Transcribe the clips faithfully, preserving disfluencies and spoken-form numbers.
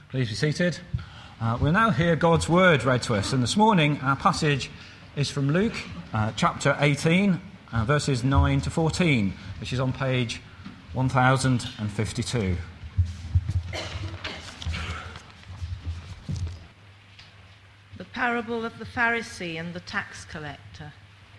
Please be seated. Uh, we'll now hear God's word read to us, and this morning our passage is from Luke uh, chapter eighteen, uh, verses nine to fourteen, which is on page one thousand fifty-two. The parable of the Pharisee and the tax collector.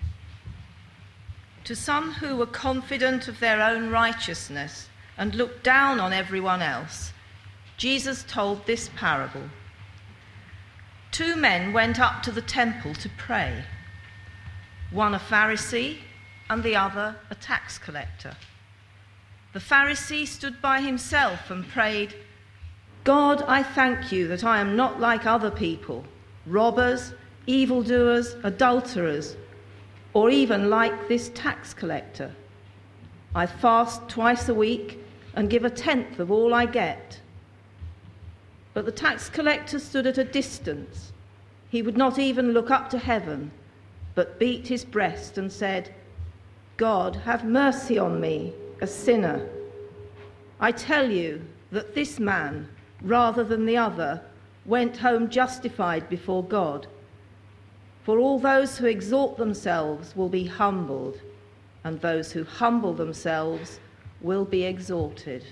To some who were confident of their own righteousness and looked down on everyone else, Jesus told this parable. Two men went up to the temple to pray, one a Pharisee and the other a tax collector. The Pharisee stood by himself and prayed, "God, I thank you that I am not like other people, robbers, evildoers, adulterers, or even like this tax collector. I fast twice a week and give a tenth of all I get." But the tax collector stood at a distance. He would not even look up to heaven, but beat his breast and said, "God, have mercy on me, a sinner." I tell you that this man, rather than the other, went home justified before God. For all those who exalt themselves will be humbled, and those who humble themselves will be exalted.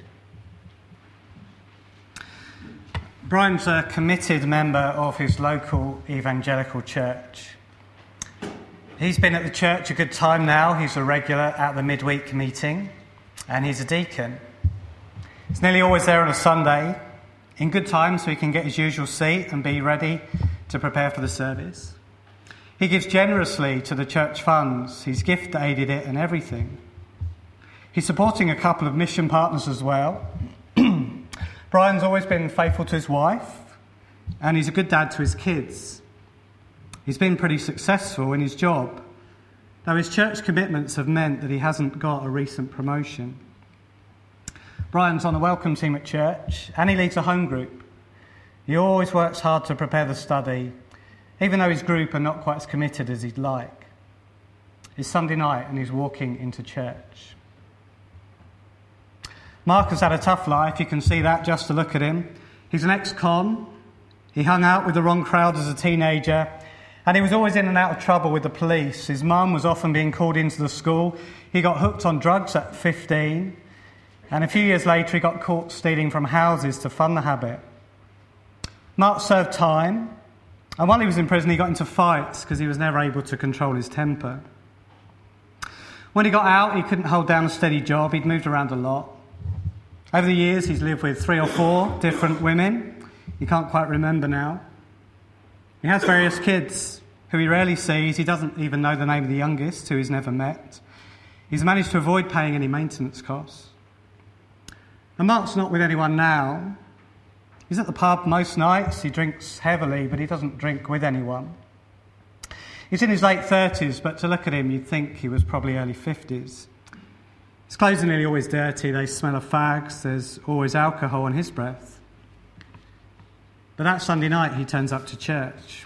Brian's a committed member of his local evangelical church. He's been at the church a good time now. He's a regular at the midweek meeting, and he's a deacon. He's nearly always there on a Sunday, in good time so he can get his usual seat and be ready to prepare for the service. He gives generously to the church funds. He's gift aided it and everything. He's supporting a couple of mission partners as well. Brian's always been faithful to his wife, and he's a good dad to his kids. He's been pretty successful in his job, though his church commitments have meant that he hasn't got a recent promotion. Brian's on the welcome team at church, and he leads a home group. He always works hard to prepare the study, even though his group are not quite as committed as he'd like. It's Sunday night, and he's walking into church. Mark has had a tough life, you can see that just to look at him. He's an ex-con, he hung out with the wrong crowd as a teenager, and he was always in and out of trouble with the police. His mum was often being called into the school. He got hooked on drugs at fifteen, and a few years later he got caught stealing from houses to fund the habit. Mark served time, and while he was in prison he got into fights because he was never able to control his temper. When he got out, he couldn't hold down a steady job. He'd moved around a lot. Over the years, he's lived with three or four different women. He can't quite remember now. He has various kids who he rarely sees. He doesn't even know the name of the youngest, who he's never met. He's managed to avoid paying any maintenance costs. And Mark's not with anyone now. He's at the pub most nights. He drinks heavily, but he doesn't drink with anyone. He's in his late thirties, but to look at him, you'd think he was probably early fifties. His clothes are nearly always dirty, they smell of fags, there's always alcohol on his breath. But that Sunday night he turns up to church.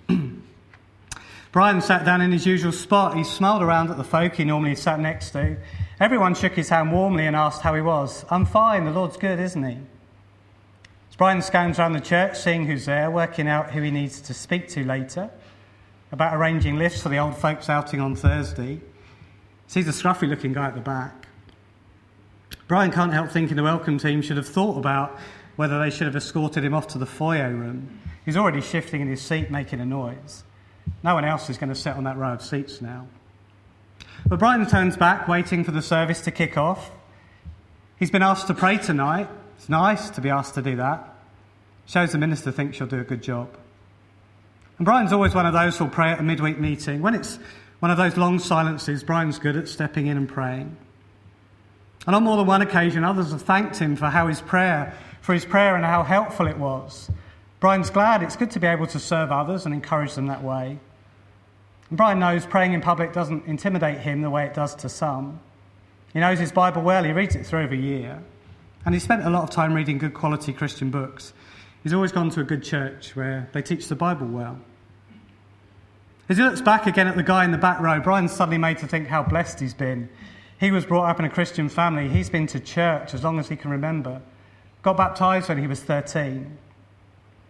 Brian sat down in his usual spot. He smiled around at the folk he normally sat next to. Everyone shook his hand warmly and asked how he was. "I'm fine, the Lord's good, isn't he?" As Brian scans around the church, seeing who's there, working out who he needs to speak to later, about arranging lifts for the old folks outing on Thursday, sees a scruffy-looking guy at the back. Brian can't help thinking the welcome team should have thought about whether they should have escorted him off to the foyer room. He's already shifting in his seat, making a noise. No one else is going to sit on that row of seats now. But Brian turns back, waiting for the service to kick off. He's been asked to pray tonight. It's nice to be asked to do that. Shows the minister thinks she'll do a good job. And Brian's always one of those who'll pray at a midweek meeting. When it's one of those long silences, Brian's good at stepping in and praying. And on more than one occasion, others have thanked him for how his prayer, for his prayer and how helpful it was. Brian's glad. It's good to be able to serve others and encourage them that way. And Brian knows praying in public doesn't intimidate him the way it does to some. He knows his Bible well. He reads it through every year. And he spent a lot of time reading good quality Christian books. He's always gone to a good church where they teach the Bible well. As he looks back again at the guy in the back row, Brian's suddenly made to think how blessed he's been. He was brought up in a Christian family. He's been to church as long as he can remember. Got baptised when he was thirteen.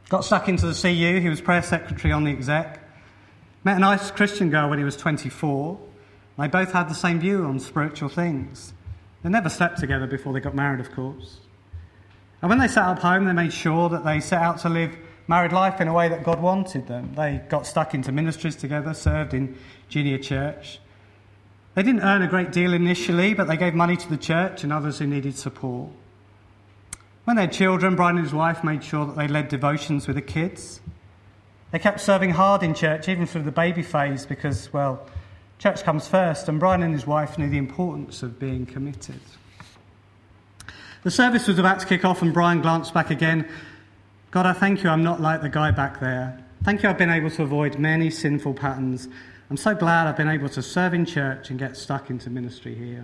Got stuck into the C U. He was prayer secretary on the exec. Met a nice Christian girl when he was twenty-four. They both had the same view on spiritual things. They never slept together before they got married, of course. And when they set up home, they made sure that they set out to live married life in a way that God wanted them. They got stuck into ministries together, served in junior church. They didn't earn a great deal initially, but they gave money to the church and others who needed support. When they had children, Brian and his wife made sure that they led devotions with the kids. They kept serving hard in church, even through the baby phase, because, well, church comes first, and Brian and his wife knew the importance of being committed. The service was about to kick off, and Brian glanced back again. God, I thank you I'm not like the guy back there. Thank you I've been able to avoid many sinful patterns. I'm so glad I've been able to serve in church and get stuck into ministry here.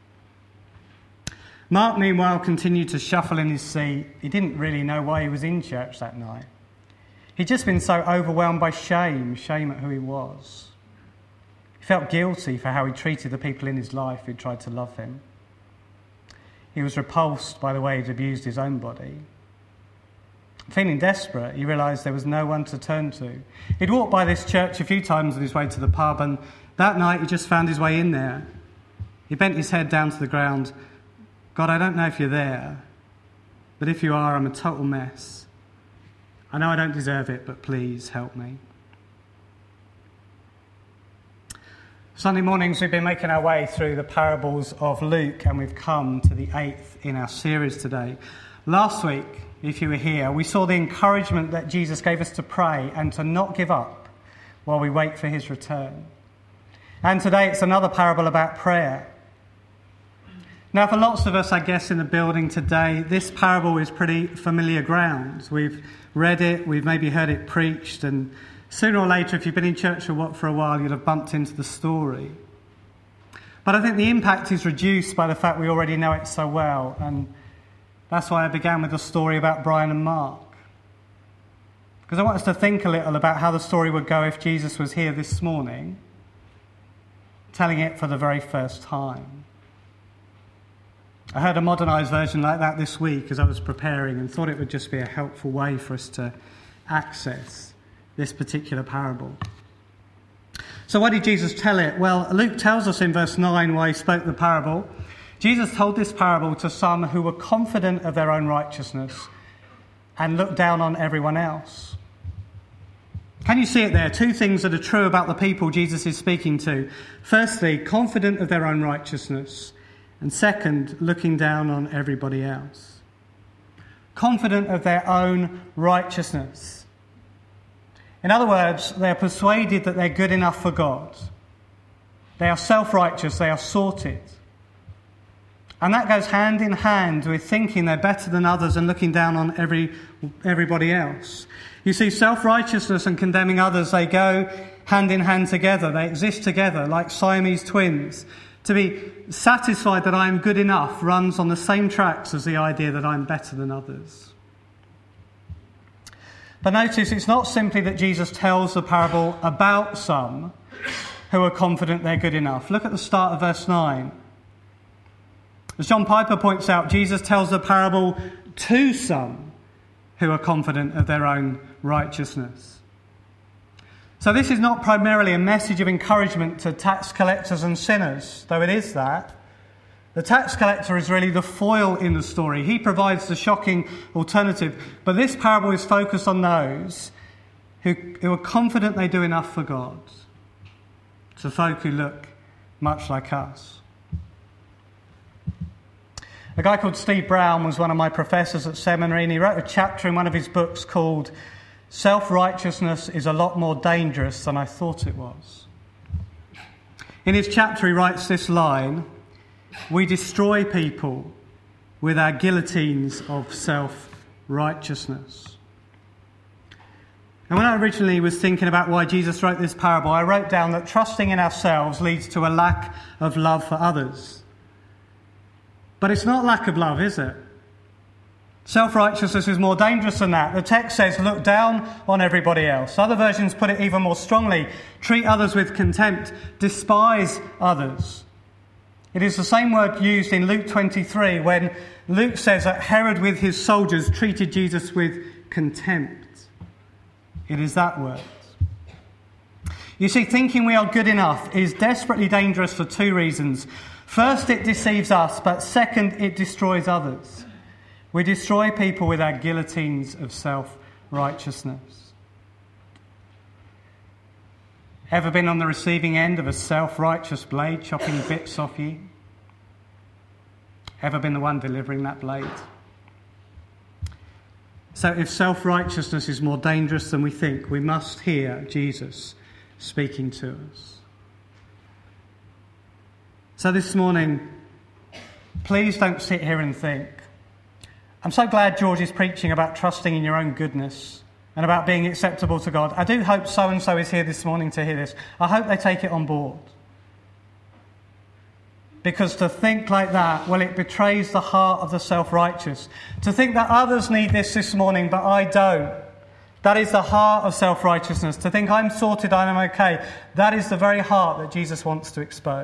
Mark, meanwhile, continued to shuffle in his seat. He didn't really know why he was in church that night. He'd just been so overwhelmed by shame, shame at who he was. He felt guilty for how he treated the people in his life who'd tried to love him. He was repulsed by the way he'd abused his own body. Feeling desperate, he realised there was no one to turn to. He'd walked by this church a few times on his way to the pub, and that night he just found his way in there. He bent his head down to the ground. God, I don't know if you're there, but if you are, I'm a total mess. I know I don't deserve it, but please help me. Sunday mornings we've been making our way through the parables of Luke, and we've come to the eighth in our series today. Last week, if you were here, we saw the encouragement that Jesus gave us to pray and to not give up while we wait for his return. And today it's another parable about prayer. Now, for lots of us, I guess, in the building today, this parable is pretty familiar ground. We've read it, we've maybe heard it preached, and sooner or later, if you've been in church for a while, you'll have bumped into the story. But I think the impact is reduced by the fact we already know it so well, and that's why I began with the story about Brian and Mark. Because I want us to think a little about how the story would go if Jesus was here this morning, telling it for the very first time. I heard a modernised version like that this week as I was preparing, and thought it would just be a helpful way for us to access this particular parable. So why did Jesus tell it? Well, Luke tells us in verse nine why he spoke the parable. Jesus told this parable to some who were confident of their own righteousness and looked down on everyone else. Can you see it there? Two things that are true about the people Jesus is speaking to. Firstly, confident of their own righteousness. And second, looking down on everybody else. Confident of their own righteousness. In other words, they are persuaded that they're good enough for God. They are self-righteous, they are sorted. And that goes hand in hand with thinking they're better than others and looking down on every everybody else. You see, self-righteousness and condemning others, they go hand in hand together. They exist together like Siamese twins. To be satisfied that I am good enough runs on the same tracks as the idea that I'm better than others. But notice it's not simply that Jesus tells the parable about some who are confident they're good enough. Look at the start of verse nine. As John Piper points out, Jesus tells the parable to some who are confident of their own righteousness. So this is not primarily a message of encouragement to tax collectors and sinners, though it is that. The tax collector is really the foil in the story. He provides the shocking alternative. But this parable is focused on those who, who are confident they do enough for God. It's the folk who look much like us. A guy called Steve Brown was one of my professors at seminary, and he wrote a chapter in one of his books called Self-Righteousness is a Lot More Dangerous Than I Thought It Was. In his chapter he writes this line: we destroy people with our guillotines of self-righteousness. And when I originally was thinking about why Jesus wrote this parable, I wrote down that trusting in ourselves leads to a lack of love for others. But it's not lack of love, is it? Self-righteousness is more dangerous than that. The text says, look down on everybody else. Other versions put it even more strongly. Treat others with contempt. Despise others. It is the same word used in Luke twenty-three when Luke says that Herod with his soldiers treated Jesus with contempt. It is that word. You see, thinking we are good enough is desperately dangerous for two reasons. First, it deceives us, but second, it destroys others. We destroy people with our guillotines of self-righteousness. Ever been on the receiving end of a self-righteous blade chopping bits off you? Ever been the one delivering that blade? So if self-righteousness is more dangerous than we think, we must hear Jesus speaking to us. So this morning, please don't sit here and think, I'm so glad George is preaching about trusting in your own goodness and about being acceptable to God. I do hope so-and-so is here this morning to hear this. I hope they take it on board. Because to think like that, well, it betrays the heart of the self-righteous. To think that others need this this morning, but I don't. That is the heart of self-righteousness. To think I'm sorted, I'm okay. That is the very heart that Jesus wants to expose.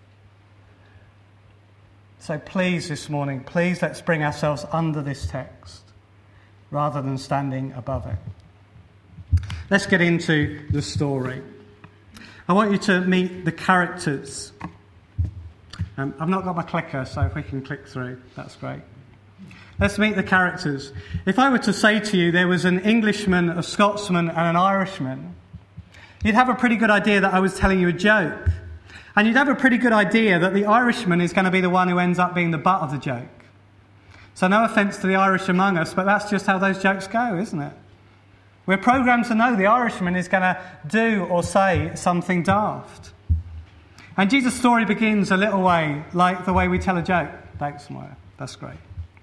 So please this morning, please let's bring ourselves under this text rather than standing above it. Let's get into the story. I want you to meet the characters. Um, I've not got my clicker, so if we can click through, that's great. Let's meet the characters. If I were to say to you there was an Englishman, a Scotsman and an Irishman, you'd have a pretty good idea that I was telling you a joke. And you'd have a pretty good idea that the Irishman is going to be the one who ends up being the butt of the joke. So no offence to the Irish among us, but that's just how those jokes go, isn't it? We're programmed to know the Irishman is going to do or say something daft. And Jesus' story begins a little way like the way we tell a joke. Thanks, Moira. That's great.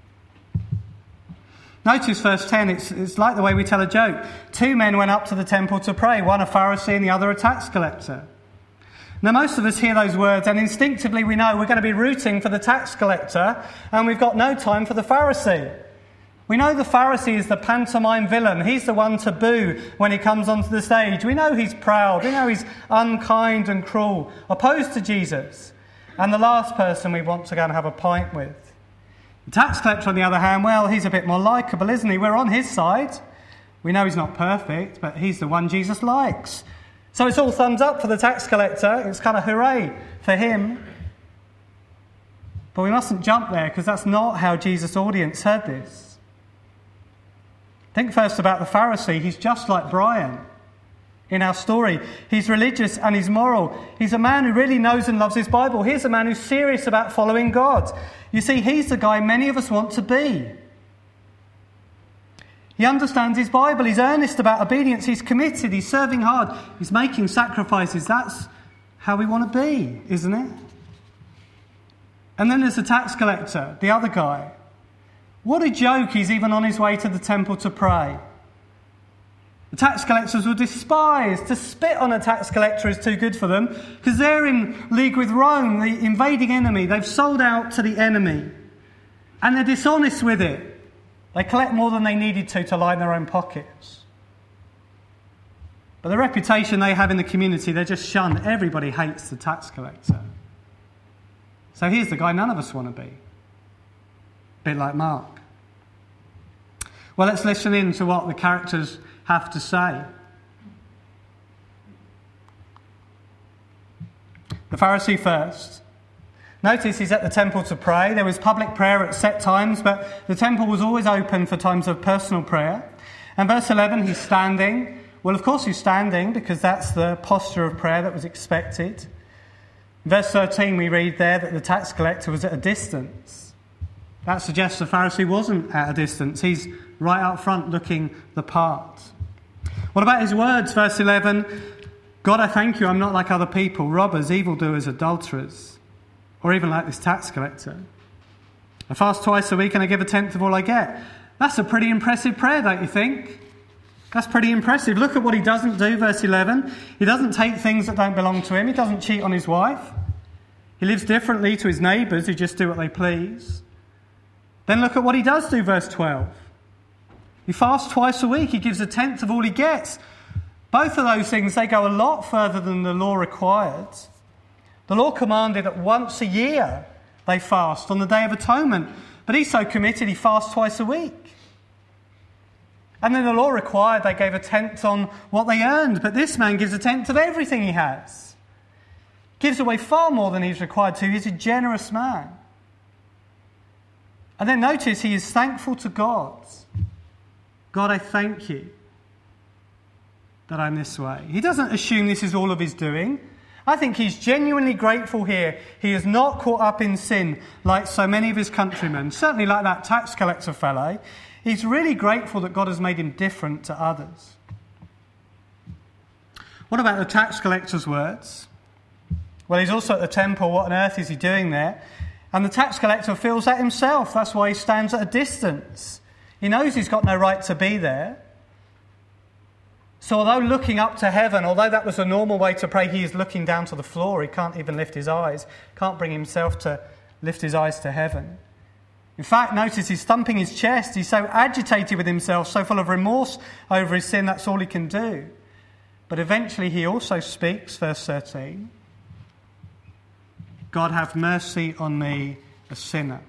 Notice verse ten, it's, it's like the way we tell a joke. Two men went up to the temple to pray, one a Pharisee and the other a tax collector. Now, most of us hear those words and instinctively we know we're going to be rooting for the tax collector and we've got no time for the Pharisee. We know the Pharisee is the pantomime villain. He's the one to boo when he comes onto the stage. We know he's proud. We know he's unkind and cruel, opposed to Jesus. And the last person we want to go and have a pint with. The tax collector, on the other hand, well, he's a bit more likeable, isn't he? We're on his side. We know he's not perfect, but he's the one Jesus likes. So it's all thumbs up for the tax collector. It's kind of hooray for him. But we mustn't jump there because that's not how Jesus' audience heard this. Think first about the Pharisee. He's just like Brian in our story. He's religious and he's moral. He's a man who really knows and loves his Bible. He's a man who's serious about following God. You see, he's the guy many of us want to be. He understands his Bible. He's earnest about obedience. He's committed. He's serving hard. He's making sacrifices. That's how we want to be, isn't it? And then there's the tax collector, the other guy. What a joke, he's even on his way to the temple to pray. The tax collectors will despise. To spit on a tax collector is too good for them because they're in league with Rome, the invading enemy. They've sold out to the enemy and they're dishonest with it. They collect more than they needed to to line their own pockets. But the reputation they have in the community, they're just shunned. Everybody hates the tax collector. So here's the guy none of us want to be. A bit like Mark. Well, let's listen in to what the characters have to say. The Pharisee first. Notice he's at the temple to pray. There was public prayer at set times, but the temple was always open for times of personal prayer. And verse eleven, he's standing. Well, of course he's standing because that's the posture of prayer that was expected. In verse thirteen, we read there that the tax collector was at a distance. That suggests the Pharisee wasn't at a distance. He's right up front looking the part. What about his words? Verse eleven, God, I thank you, I'm not like other people, robbers, evildoers, adulterers, or even like this tax collector. I fast twice a week and I give a tenth of all I get. That's a pretty impressive prayer, don't you think? That's pretty impressive. Look at what he doesn't do, verse eleven. He doesn't take things that don't belong to him. He doesn't cheat on his wife. He lives differently to his neighbours who just do what they please. Then look at what he does do, verse twelve. He fasts twice a week. He gives a tenth of all he gets. Both of those things, they go a lot further than the law required. The law commanded that once a year they fast on the Day of Atonement. But he's so committed he fasts twice a week. And then the law required they gave a tenth on what they earned. But this man gives a tenth of everything he has. Gives away far more than he's required to. He's a generous man. And then notice he is thankful to God. God, I thank you that I'm this way. He doesn't assume this is all of his doing. I think he's genuinely grateful here. He is not caught up in sin like so many of his countrymen, certainly like that tax collector fellow. He's really grateful that God has made him different to others. What about the tax collector's words? Well, he's also at the temple. What on earth is he doing there? And the tax collector feels that himself. That's why he stands at a distance. He knows he's got no right to be there. So although looking up to heaven, although that was a normal way to pray, he is looking down to the floor. He can't even lift his eyes, can't bring himself to lift his eyes to heaven. In fact, notice he's thumping his chest. He's so agitated with himself, so full of remorse over his sin, that's all he can do. But eventually he also speaks, verse thirteen, God, have mercy on me, a sinner.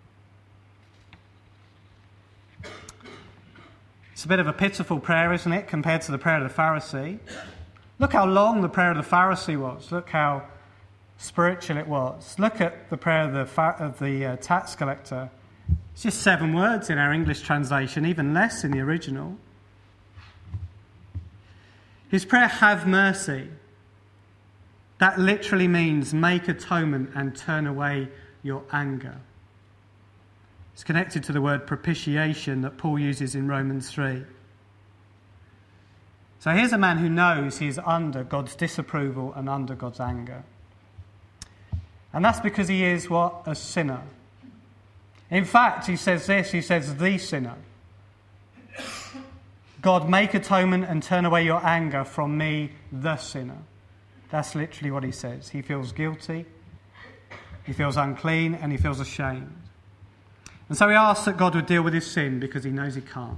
It's a bit of a pitiful prayer, isn't it, compared to the prayer of the Pharisee? Look how long the prayer of the Pharisee was. Look how spiritual it was. Look at the prayer of the, fa- of the uh, tax collector. It's just seven words in our English translation, even less in the original. His prayer, have mercy, that literally means make atonement and turn away your anger. It's connected to the word propitiation that Paul uses in Romans three. So here's a man who knows he is under God's disapproval and under God's anger. And that's because he is what? A sinner. In fact, he says this, he says, the sinner. God, make atonement and turn away your anger from me, the sinner. That's literally what he says. He feels guilty, he feels unclean, and he feels ashamed. And so he asks that God would deal with his sin because he knows he can't.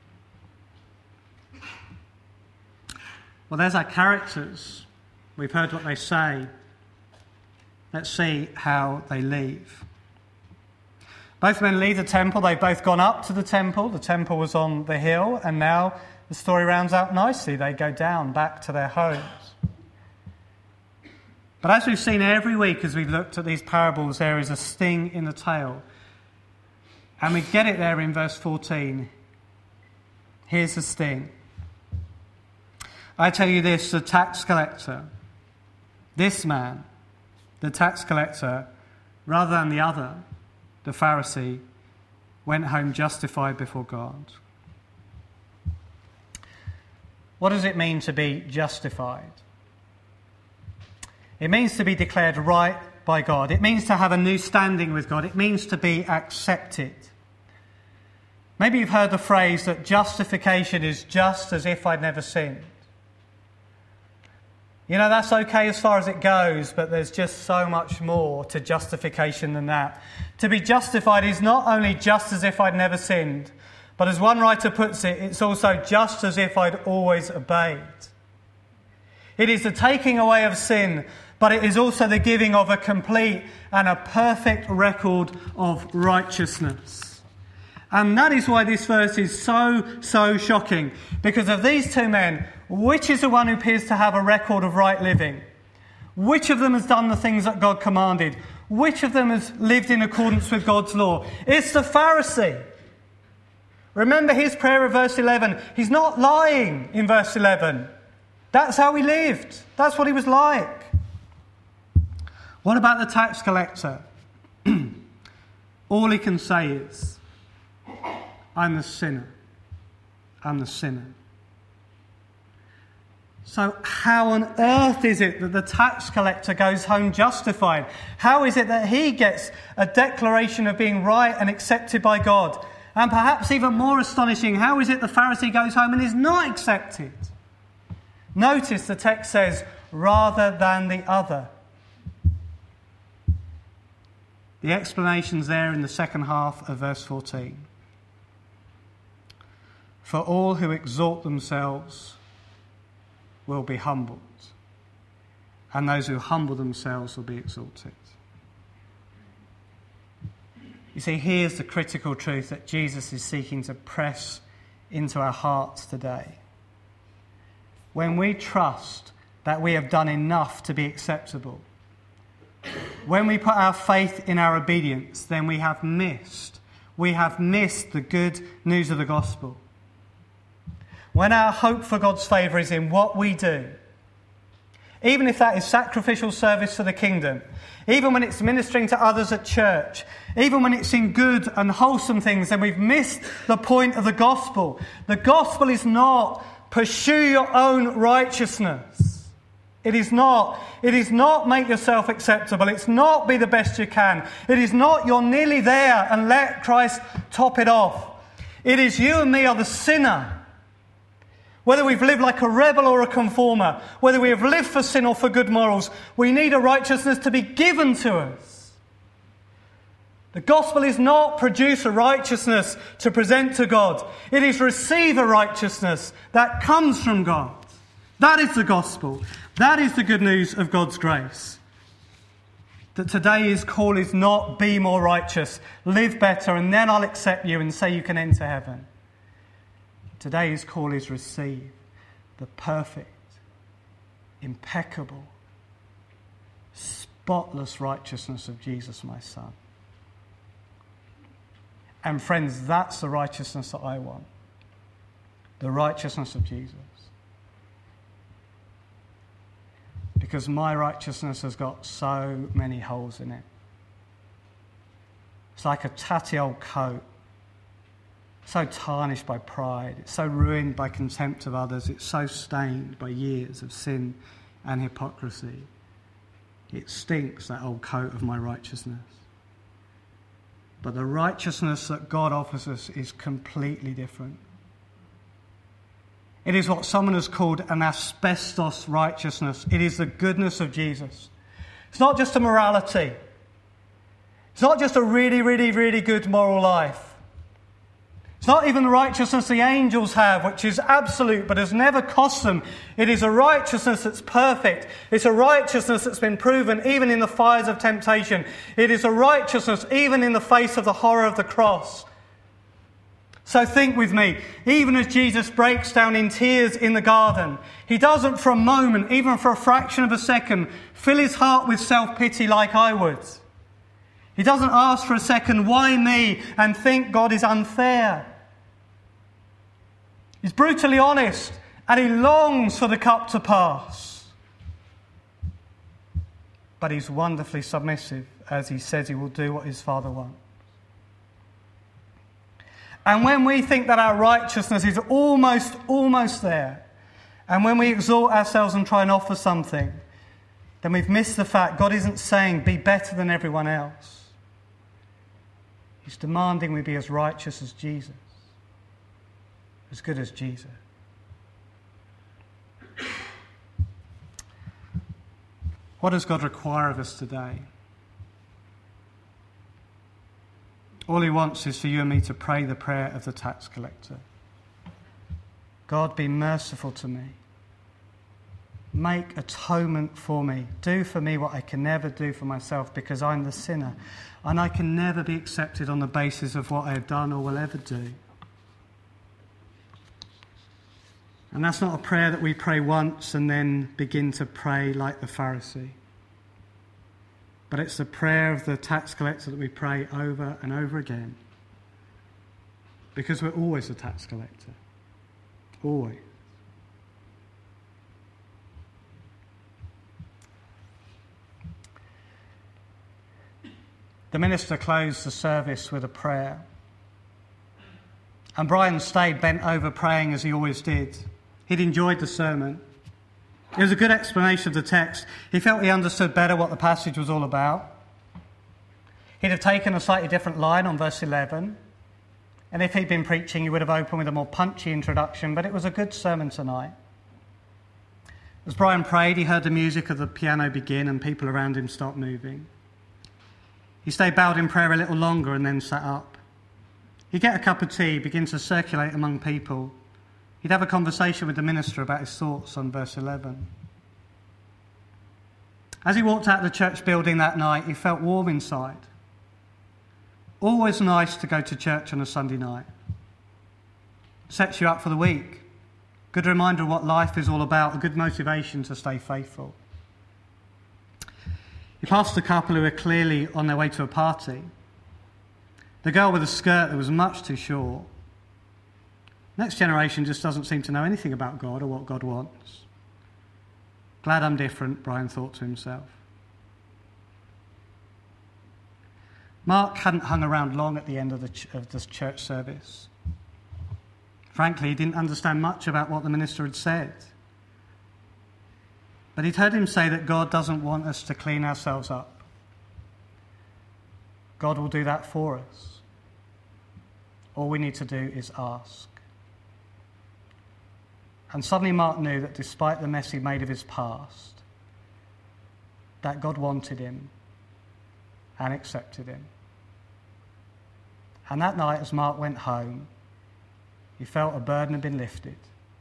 Well, there's our characters. We've heard what they say. Let's see how they leave. Both men leave the temple. They've both gone up to the temple. The temple was on the hill, and now the story rounds out nicely. They go down back to their homes. But as we've seen every week as we've looked at these parables, there is a sting in the tail. And we get it there in verse fourteen. Here's the sting. I tell you this, the tax collector, this man, the tax collector, rather than the other, the Pharisee, went home justified before God. What does it mean to be justified? It means to be declared right by God. It means to have a new standing with God. It means to be accepted. Maybe you've heard the phrase that justification is just as if I'd never sinned. You know, that's okay as far as it goes, but there's just so much more to justification than that. To be justified is not only just as if I'd never sinned, but as one writer puts it, it's also just as if I'd always obeyed. It is the taking away of sin, but it is also the giving of a complete and a perfect record of righteousness. And that is why this verse is so, so shocking. Because of these two men, which is the one who appears to have a record of right living? Which of them has done the things that God commanded? Which of them has lived in accordance with God's law? It's the Pharisee. Remember his prayer of verse eleven. He's not lying in verse eleven. That's how he lived. That's what he was like. What about the tax collector? All he can say is, I'm the sinner. I'm the sinner. So how on earth is it that the tax collector goes home justified? How is it that he gets a declaration of being right and accepted by God? And perhaps even more astonishing, how is it the Pharisee goes home and is not accepted? Notice the text says, rather than the other. The explanation's there in the second half of verse fourteen. For all who exalt themselves will be humbled, and those who humble themselves will be exalted. You see, here's the critical truth that Jesus is seeking to press into our hearts today. When we trust that we have done enough to be acceptable, when we put our faith in our obedience, then we have missed, we have missed the good news of the gospel. When our hope for God's favour is in what we do, even if that is sacrificial service for the kingdom, even when it's ministering to others at church, even when it's in good and wholesome things, then we've missed the point of the gospel. The gospel is not pursue your own righteousness. It is not. It is not make yourself acceptable. It's not be the best you can. It is not you're nearly there and let Christ top it off. It is you and me are the sinner. Whether we've lived like a rebel or a conformer, whether we have lived for sin or for good morals, we need a righteousness to be given to us. The gospel is not produce a righteousness to present to God. It is receive a righteousness that comes from God. That is the gospel. That is the good news of God's grace. That today's call is not be more righteous, live better, and then I'll accept you and say you can enter heaven. Today's call is receive the perfect, impeccable, spotless righteousness of Jesus, my Son. And friends, that's the righteousness that I want. The righteousness of Jesus. Because my righteousness has got so many holes in it. It's like a tatty old coat. So tarnished by pride, it's so ruined by contempt of others, it's so stained by years of sin and hypocrisy. It stinks, that old coat of my righteousness. But the righteousness that God offers us is completely different. It is what someone has called an asbestos righteousness. It is the goodness of Jesus. It's not just a morality. It's not just a really, really, really good moral life. It's not even the righteousness the angels have, which is absolute but has never cost them. It is a righteousness that's perfect. It's a righteousness that's been proven even in the fires of temptation. It is a righteousness even in the face of the horror of the cross. So think with me, even as Jesus breaks down in tears in the garden, he doesn't for a moment, even for a fraction of a second, fill his heart with self-pity like I would. He doesn't ask for a second, why me, and think God is unfair. He's brutally honest, and he longs for the cup to pass. But he's wonderfully submissive, as he says he will do what his Father wants. And when we think that our righteousness is almost, almost there, and when we exalt ourselves and try and offer something, then we've missed the fact God isn't saying be better than everyone else. He's demanding we be as righteous as Jesus. As good as Jesus. What does God require of us today? All he wants is for you and me to pray the prayer of the tax collector. God, be merciful to me. Make atonement for me. Do for me what I can never do for myself because I'm the sinner. And I can never be accepted on the basis of what I have done or will ever do. And that's not a prayer that we pray once and then begin to pray like the Pharisee. But it's the prayer of the tax collector that we pray over and over again. Because we're always a tax collector. Always. The minister closed the service with a prayer. And Brian stayed bent over praying as he always did. He'd enjoyed the sermon. It was a good explanation of the text. He felt he understood better what the passage was all about. He'd have taken a slightly different line on verse eleven. And if he'd been preaching, he would have opened with a more punchy introduction, but it was a good sermon tonight. As Brian prayed, he heard the music of the piano begin and people around him start moving. He stayed bowed in prayer a little longer and then sat up. He'd get a cup of tea, begin to circulate among people. He'd have a conversation with the minister about his thoughts on verse eleven. As he walked out of the church building that night, he felt warm inside. Always nice to go to church on a Sunday night. sets you up for the week. Good reminder of what life is all about, a good motivation to stay faithful. He passed a couple who were clearly on their way to a party. The girl with a skirt that was much too short. Next generation just doesn't seem to know anything about God or what God wants. Glad I'm different, Brian thought to himself. Mark hadn't hung around long at the end of the, ch- of this church service. Frankly, he didn't understand much about what the minister had said. But he'd heard him say that God doesn't want us to clean ourselves up. God will do that for us. All we need to do is ask. And suddenly Mark knew that despite the mess he'd made of his past, that God wanted him and accepted him. And that night, as Mark went home, he felt a burden had been lifted.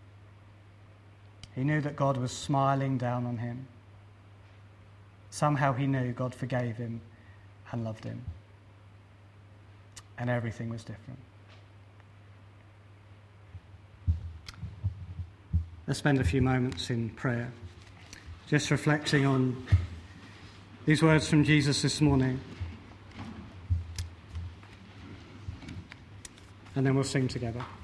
He knew that God was smiling down on him. Somehow he knew God forgave him and loved him. And everything was different. Let's spend a few moments in prayer, just reflecting on these words from Jesus this morning. And then we'll sing together.